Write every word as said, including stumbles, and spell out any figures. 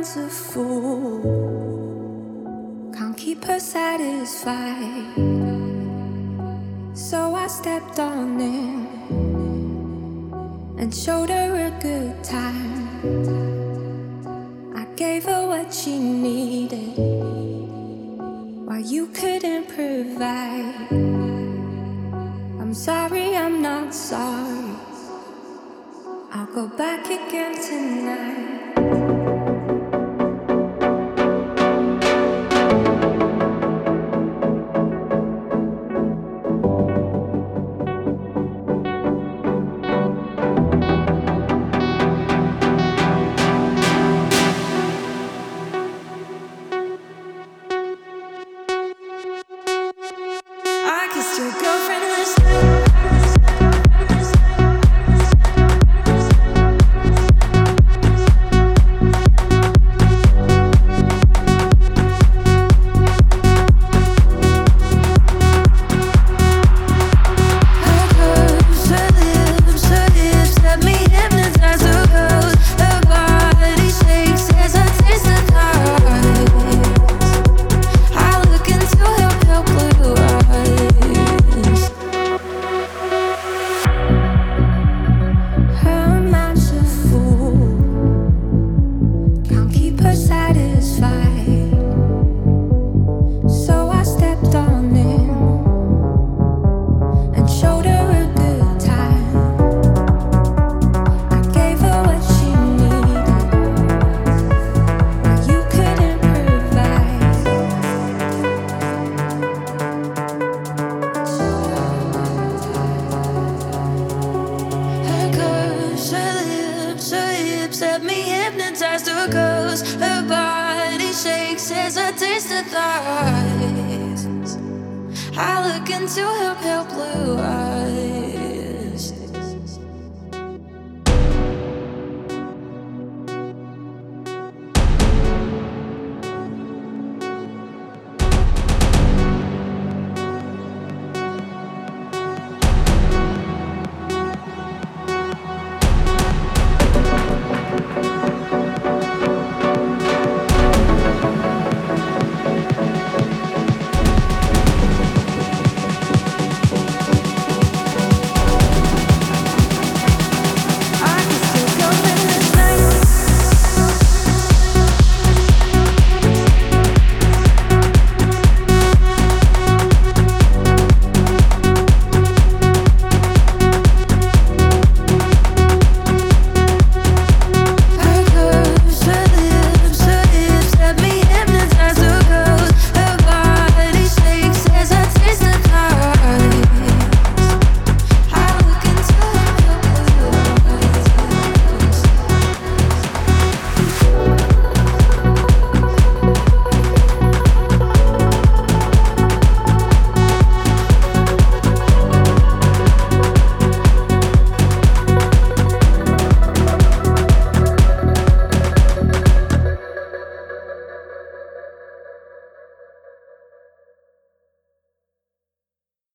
mind's a fool. Can't keep her satisfied. So I stepped on in and showed her a good time. I gave her what she needed while you couldn't provide. I'm sorry, I'm not sorry. I'll go back again tonight. I kissed your girlfriend last night. Set me hypnotized to ghost. Her body shakes as I taste her thighs. I look into her pale blue eyes.